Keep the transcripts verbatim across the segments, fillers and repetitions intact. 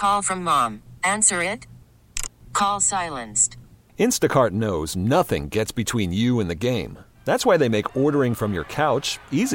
call from mom. Answer it. Call silenced. Instacart knows nothing gets between you and the game. That's why they make ordering from your couch easy.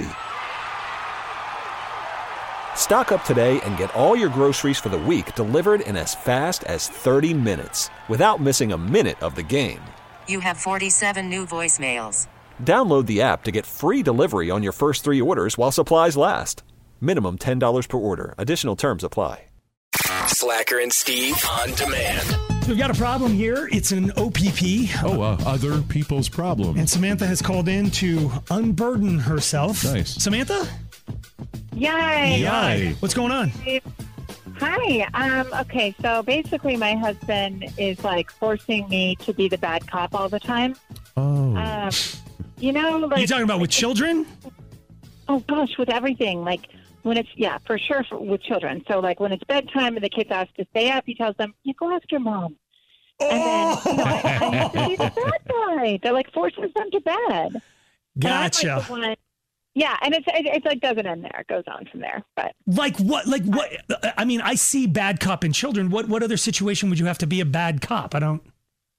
Stock up today and get all your groceries for the week delivered in as fast as thirty minutes without missing a minute of the game. You have forty-seven new voicemails. Download the app to get free delivery on your first three orders while supplies last. Minimum ten dollars per order. Additional terms apply. Slacker and Steve on demand. So we've got a problem here. It's an O P P. Oh, uh, other people's problem. And Samantha has called in to unburden herself. Nice. Samantha? Yay. Yay. What's going on? Hi. Um, okay, so basically my husband is like forcing me to be the bad cop all the time. Oh. Um, you know, like... You talking about with children? Oh, gosh, with everything. Like, when it's, yeah, for sure for, with children. So, like, when it's bedtime and the kids ask to stay up, he tells them, you go ask your mom. Oh! And then, you know, I, I have to be the bad guy. That, like, forces them to bed. Gotcha. And I'm like the one, yeah, and it's, it, it's like, doesn't end there. It goes on from there. But Like what? Like what? I mean, I see bad cop in children. What What other situation would you have to be a bad cop? I don't...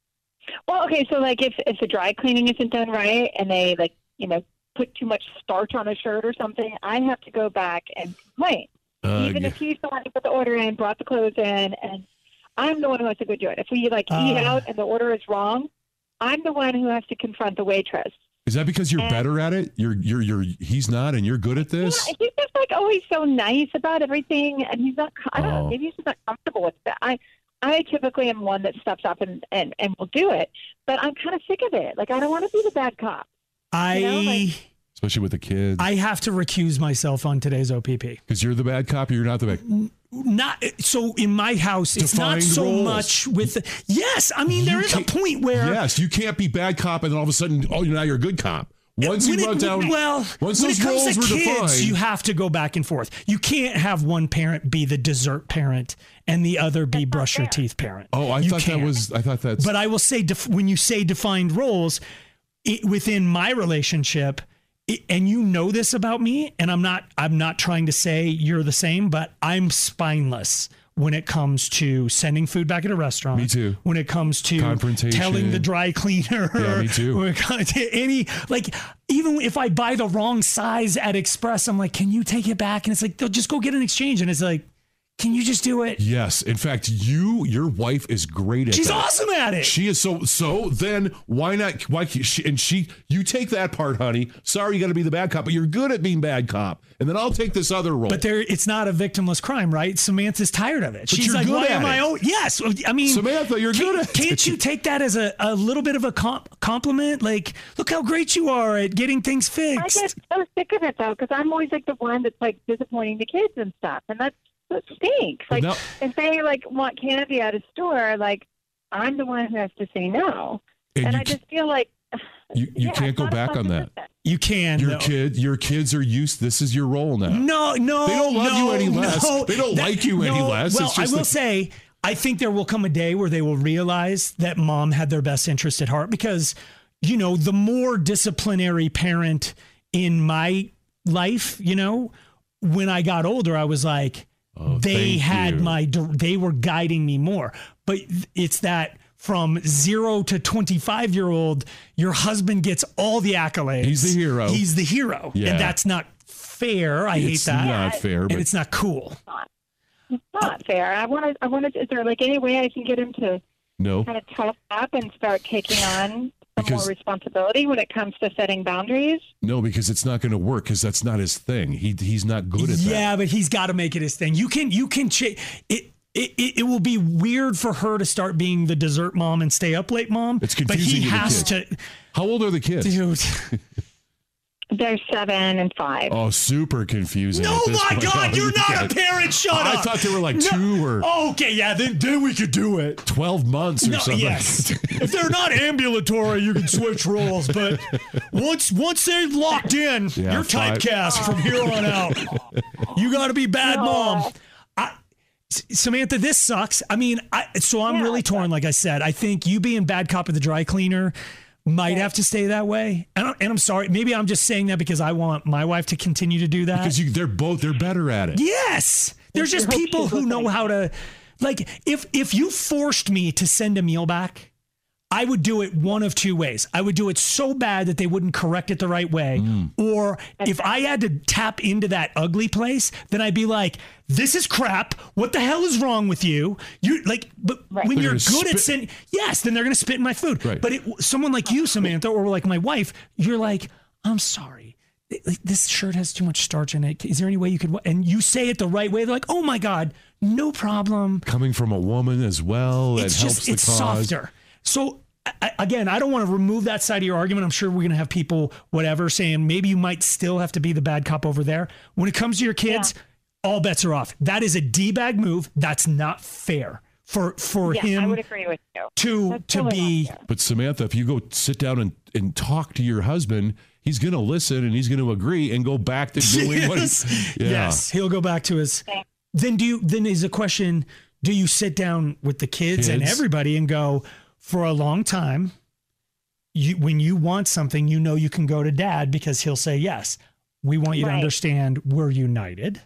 Well, okay, so, like, if, if the dry cleaning isn't done right and they, like, you know, put too much starch on a shirt or something, I have to go back and complain. Uh, Even if he's the one who put the order in, brought the clothes in, and I'm the one who has to go do it. If we, like, Uh. eat out and the order is wrong, I'm the one who has to confront the waitress. Is that because you're And- better at it? You're, you're, you're, he's not, and you're good at this? Yeah, he's just, like, always so nice about everything, and he's not, I don't Oh. know, maybe he's just not comfortable with that. I I typically am one that steps up and, and, and will do it, but I'm kind of sick of it. Like, I don't want to be the bad cop. I... You know, like- Especially with the kids. I have to recuse myself on today's O P P. Because you're the bad cop or you're not the bad Not so in my house. It's Defined not so roles. much with. The, yes, I mean You there is a can't- point where Yes, you can't be bad cop and then all of a sudden, oh, now you're a good cop. Once when you it- wrote down, well, once when those it comes roles to were kids, defined, you have to go back and forth. You can't have one parent be the dessert parent and the other be brush your teeth parent. oh, I You thought that can't. was, I thought that's, But I will say, def- when you say defined roles, it, within my relationship, it, and you know this about me, and I'm not, I'm not trying to say you're the same, but I'm spineless when it comes to sending food back at a restaurant. Me too. When it comes to Confrontation. telling the dry cleaner. Yeah, me too. When it comes to any, like, even if I buy the wrong size at Express, I'm like, can you take it back? And it's like, they'll just go get an exchange. And it's like, can you just do it? yes. In fact, you, your wife is great at She's that. awesome at it. She is so, so then why not, why, can't she, and she, you take that part, honey. Sorry, you got to be the bad cop, but you're good at being bad cop. And then I'll take this other role. But there, it's not a victimless crime, right? Samantha's tired of it. But She's you're like, good why at am I? it. Oh, yes. I mean, Samantha, you're can't, good at Can't it. you take that as a, a little bit of a comp- compliment? Like, look how great you are at getting things I fixed. get so sick of it, though, because I'm always, like, the one that's, like, disappointing the kids and stuff, and that's that stinks. Like, No. if they, like, want candy at a store, like, I'm the one who has to say no. And And, you I just feel like... You, you yeah, can't it's go not a back fun on that. business. You can. Your though. kid, your kids are used. This is your role now. No, no, They don't love no, you any less. no. They don't That- like you any no. less. Well, It's I just will like- say, I think there will come a day where they will realize that mom had their best interest at heart, because, you know, the more disciplinary parent in my life, you know, when I got older, I was like, Oh, they thank had you. my, they were guiding me more. But it's that from zero to twenty-five year old, your husband gets all the accolades. He's the hero. He's the hero. Yeah. And that's not fair. I It's hate that. not fair, And but it's not cool. It's not fair. I want to. I want to. Is there like any way I can get him to no. kind of tough up and start taking on some Because- more responsibility when it comes to setting boundaries? No, because it's not going to work because that's not his thing. He he's not good at Yeah, that. but he's got to make it his thing. You can, you can change it. It, it. it will be weird for her to start being the dessert mom and stay up late mom. It's but confusing he to the has kids. to, How old are the kids? dude. They're seven and five. Oh, super confusing. No, at this my point. God, Oh, you're you not can't. a parent. Shut I up. thought they were like No. two or Okay, yeah, then then we could do it. twelve months or No, something. yes. If they're not ambulatory, you can switch roles. But once once they're locked in, Yeah, you're five- typecast from here on out. You got to be bad mom. I, S- Samantha, this sucks. I mean, I, so I'm Yeah, really it torn. Like I said, I think you being bad cop at the dry cleaner might have to stay that way. And, I, and I'm sorry. Maybe I'm just saying that because I want my wife to continue to do that. Because you, they're both they're better at it. Yes. There's just people who know how to Like if if you forced me to send a meal back, I would do it one of two ways. I would do it so bad that they wouldn't correct it the right way. Mm. Or if I had to tap into that ugly place, then I'd be like, this is crap. What the hell is wrong with you? You like, but right. when they're you're good spit- at sending, yes, then they're going to spit in my food. Right. But it, someone like you, Samantha, or like my wife, you're like, I'm sorry. This shirt has too much starch in it. Is there any way you could, and you say it the right way? They're like, oh my God, no problem. Coming from a woman as well. It's it just, helps the it's cause. softer. So I, again, I don't want to remove that side of your argument. I'm sure we're going to have people, whatever, saying maybe you might still have to be the bad cop over there. When it comes to your kids, yeah. all bets are off. That is a D-bag move. That's not fair for for yeah, him I would agree with you. to That's to totally be. But Samantha, if you go sit down and, and talk to your husband, he's going to listen and he's going to agree and go back to doing yes. what he's. Yeah. Yes, he'll go back to his. Okay. Then do you? Then is a question: do you sit down with the kids, kids and everybody and go, for a long time, you when you want something, you know you can go to dad because he'll say yes. We want you right. to understand we're united,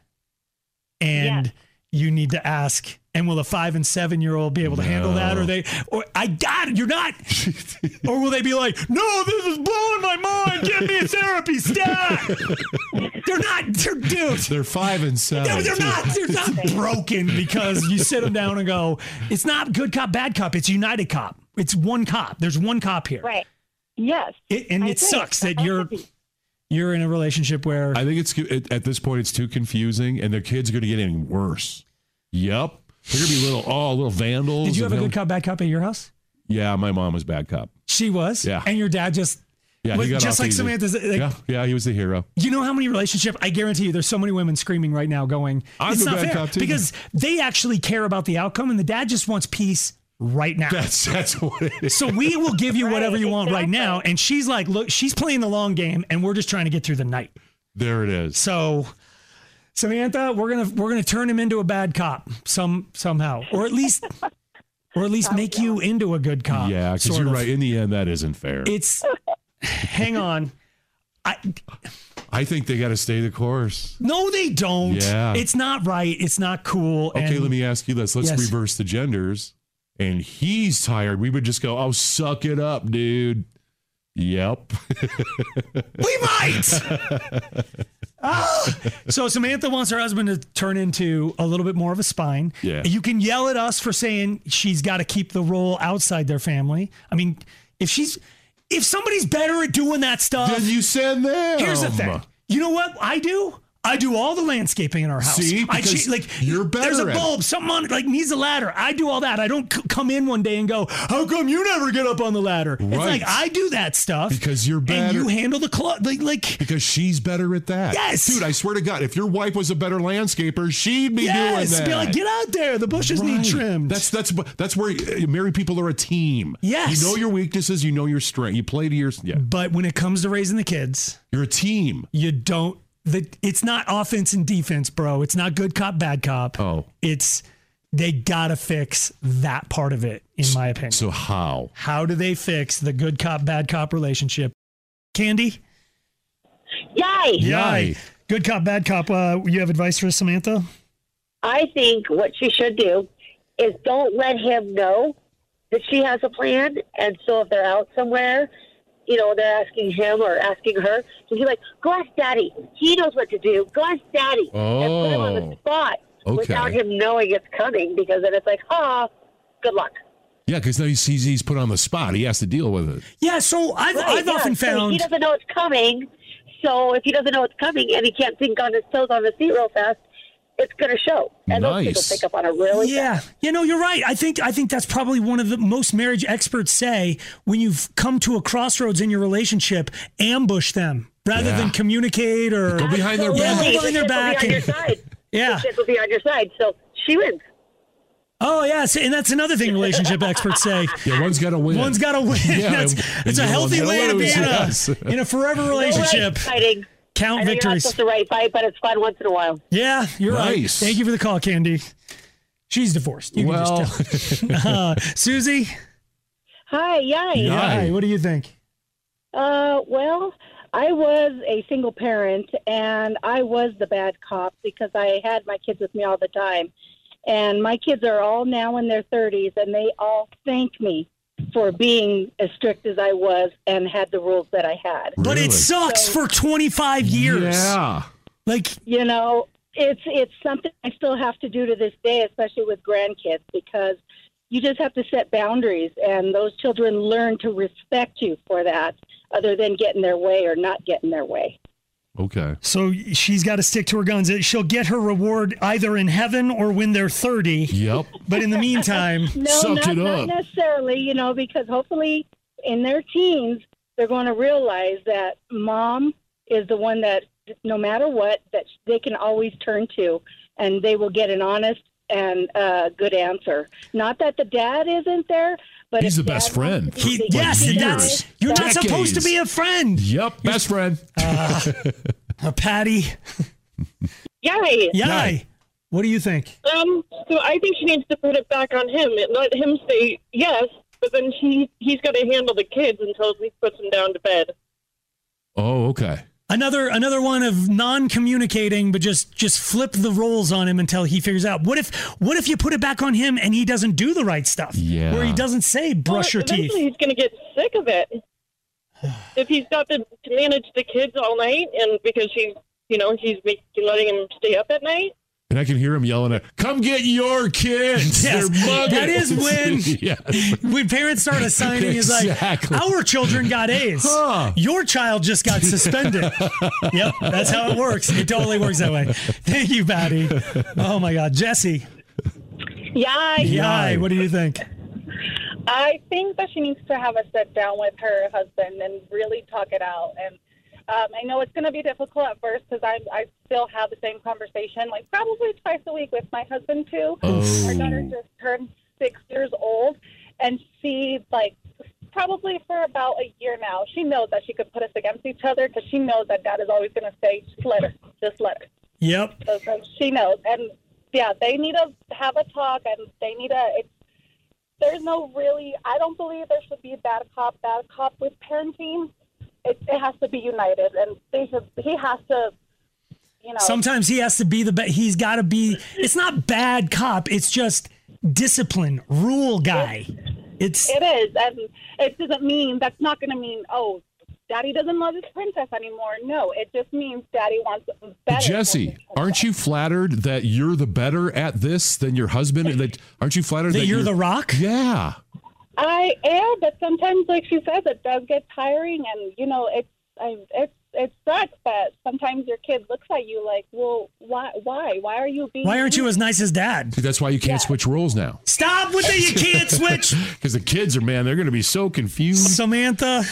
and yes. you need to ask. And will a five and seven year old be able to no. handle that? Or they, or I got it, you're not. Or will they be like, no, this is blowing my mind. Get me a therapy stat. They're not, they're dude. They're five and seven. No, they're not, they're not broken because you sit them down and go, it's not good cop, bad cop. It's United Cop. It's one cop. There's one cop here. Right. Yes. It, and I it agree. sucks that you're, you're in a relationship where. I think it's, at this point, it's too confusing and their kids are going to get any worse. Yep. They're going to be little, oh, little vandals. Did you have a him. good cop, bad cop at your house? Yeah, my mom was bad cop. She was? Yeah. And your dad just, yeah, he got just off like easy. Samantha's. Like, yeah, yeah, he was the hero. You know how many relationships, I guarantee you there's so many women screaming right now going, I'm it's the not bad fair. cop too. Because they actually care about the outcome and the dad just wants peace right now. That's that's what it is. So we will give you whatever Right, you want right exactly. now. And she's like, look, she's playing the long game and we're just trying to get through the night. There it is. So Samantha, we're gonna we're gonna turn him into a bad cop some somehow. Or at least or at least make you into a good cop. Yeah, because sort you're of. right. In the end, that isn't fair. It's hang on. I I think they got to stay the course. No, they don't. Yeah. It's not right. It's not cool. Okay, and let me ask you this. Let's Yes. reverse the genders. And he's tired. We would just go, oh, suck it up, dude. Yep. We might. Ah. So Samantha wants her husband to turn into a little bit more of a spine. Yeah. You can yell at us for saying she's got to keep the role outside their family. I mean, if she's if somebody's better at doing that stuff, Then you send them. here's the thing. You know what I do? I do all the landscaping in our house. See? I Because like you're better There's a at it. bulb, something on it, like needs a ladder. I do all that. I don't c- come in one day and go, "How come you never get up on the ladder?" It's Right. like I do that stuff Because you're and better. you handle the clo- like like Because she's better at that. Yes. Dude, I swear to God, if your wife was a better landscaper, she'd be yes, doing that. be like, get out there. The bushes Right. need trimmed. That's that's that's where uh, married people are a team. Yes. You know your weaknesses, you know your strength. You play to your yeah. But when it comes to raising the kids, You're a team. you don't. The it's not offense and defense, bro. It's not good cop, bad cop. Oh. It's they gotta fix that part of it, in my opinion. So how? How do they fix the good cop, bad cop relationship? Candy? Yay! Yay. Good cop, bad cop. Uh, you have advice for us, Samantha? I think what she should do is don't let him know that she has a plan. And so if they're out somewhere, you know, they're asking him or asking her, so he's like, go ask Daddy. He knows what to do. Go ask Daddy. And put him on Oh. the spot Okay. without him knowing it's coming, because then it's like, ah, good luck. Yeah, because now he sees he's put on the spot. He has to deal with it. Yeah, so I've, Right, I've yeah. often So found. he doesn't know it's coming. So if he doesn't know it's coming and he can't think on his toes on the seat real fast, it's going to show. And those people Nice. pick up on it really Yeah, fast. you know, you're right. I think I think that's probably one of the most marriage experts say when you've come to a crossroads in your relationship, ambush them rather Yeah. than communicate or Go behind their Yeah, back. go behind their The back shit will be on your and- side. Yeah. The shit will be on your side. So she wins. Oh yes, and that's another thing relationship experts say. Yeah, one's got to win. One's got to win. Yeah, That's, and- it's a and healthy one's way gotta to be lose, in a, yes. in a forever No relationship. right fighting. Count I know you're not victories. supposed to right fight, but it's fun once in a while. Yeah, you're right. Nice. Thank you for the call, Candy. She's divorced. You can Well, just tell. uh, Susie, Hi, yay. Yeah. hi. What do you think? Uh, well, I was a single parent, and I was the bad cop because I had my kids with me all the time. And my kids are all now in their thirties, and they all thank me for being as strict as I was and had the rules that I had. But Really? it sucks So- for twenty-five years. Yeah. Like, You know, it's it's something I still have to do to this day, especially with grandkids, because you just have to set boundaries, and those children learn to respect you for that, other than getting their way or not getting their way. Okay. so she's got to stick to her guns. She'll get her reward either in heaven or when they're thirty. Yep. But in the meantime, No, Suck not, it not up. necessarily, you know, because hopefully in their teens, they're going to realize that mom is the one that, no matter what, that they can always turn to, and they will get an honest and uh, good answer. Not that the dad isn't there, but He's if the best dad wants friend. to he, be yes, the that's, years. you're not Decades. supposed to be a friend. Yep. Best friend. Uh, Patty, Yay. yay. What do you think? Um, so I think she needs to put it back on him and let him say yes, but then she he's got to handle the kids until he puts them down to bed. Oh, okay. Another another one of non-communicating, but just just flip the roles on him until he figures out. What if what if you put it back on him and he doesn't do the right stuff? Yeah. Where he doesn't say brush Well, your teeth. eventually he's going to get sick of it. If he's got to, to manage the kids all night, and because she's, you know, she's making, letting him stay up at night. And I can hear him yelling at, come get your kids. Yes, They're mugging. that is when Yes. when parents start assigning is Exactly. like, our children got A's. Huh. Your child just got suspended. Yep, that's how it works. It totally works that way. Thank you, Patty. Oh my God, Jesse. Yeah, Yay, what do you think? I think that she needs to have a sit down with her husband and really talk it out. And um, I know it's going to be difficult at first because I I still have the same conversation, like probably twice a week with my husband too. Oh. Our daughter just turned six years old, and she like probably for about a year now, she knows that she could put us against each other because she knows that Dad is always going to say, just let her, just let her. Yep. So, so she knows, and yeah, they need to have a talk, and they need to. It's, there's no really. I don't believe there should be bad cop, bad cop with parenting. It, it has to be united, and they should. He has to. You know. Sometimes he has to be the. Be- he's got to be. It's not bad cop. It's just discipline, rule guy. It's. It is, and it doesn't mean that's not going to mean oh, Daddy doesn't love his princess anymore. No, it just means Daddy wants better. Jesse, aren't you flattered that you're the better at this than your husband? That aren't you flattered That that, you're the rock? Yeah. I am, but sometimes, like she says, it does get tiring, and you know, it's I, it's it sucks. But sometimes your kid looks at you like, well, why, why, why are you being? Why aren't you as nice as Dad? That's why you can't switch roles now. Stop with the you can't switch. Because the kids are, man, they're going to be so confused. Samantha.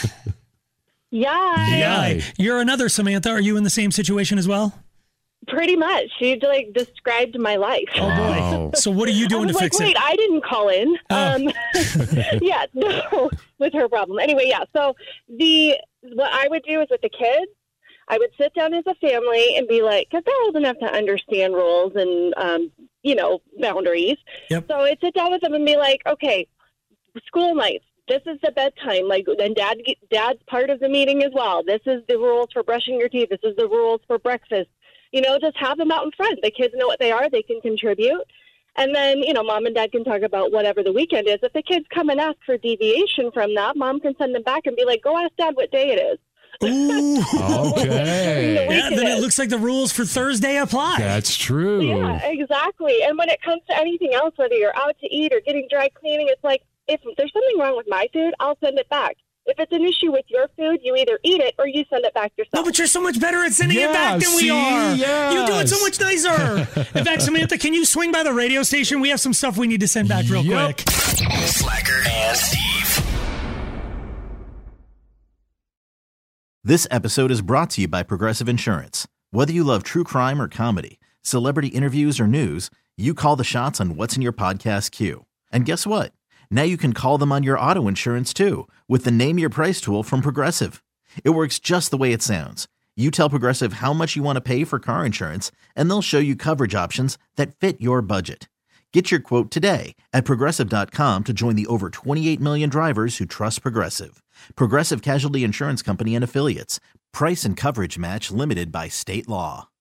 Yeah, Yeah. You're another Samantha. Are you in the same situation as well? Pretty much. She like described my life. Oh boy. Wow. So what are you I doing was to like, fix wait, it? I didn't call in. Oh. Um, yeah, no, with her problem. Anyway, yeah. So the what I would do is with the kids, I would sit down as a family and be like, because they're old enough to understand rules and um, you know, boundaries. Yep. So I'd sit down with them and be like, okay, school nights. This is the bedtime. Like, then dad, dad's part of the meeting as well. This is the rules for brushing your teeth. This is the rules for breakfast. You know, just have them out in front. The kids know what they are. They can contribute. And then, you know, mom and dad can talk about whatever the weekend is. If the kids come and ask for deviation from that, mom can send them back and be like, go ask dad what day it is. Ooh. Okay. Yeah, then it looks like the rules for Thursday apply. That's true. Yeah, exactly. And when it comes to anything else, whether you're out to eat or getting dry cleaning, it's like, if there's something wrong with my food, I'll send it back. If it's an issue with your food, you either eat it or you send it back yourself. No, but you're so much better at sending it Yeah, back than we see? are. Yes. You do it so much nicer. In fact, Samantha, can you swing by the radio station? We have some stuff we need to send back real Yep. quick. Slacker and Steve. This episode is brought to you by Progressive Insurance. Whether you love true crime or comedy, celebrity interviews or news, you call the shots on what's in your podcast queue. And guess what? Now you can call them on your auto insurance too with the Name Your Price tool from Progressive. It works just the way it sounds. You tell Progressive how much you want to pay for car insurance, and they'll show you coverage options that fit your budget. Get your quote today at Progressive dot com to join the over twenty-eight million drivers who trust Progressive. Progressive Casualty Insurance Company and Affiliates. Price and coverage match limited by state law.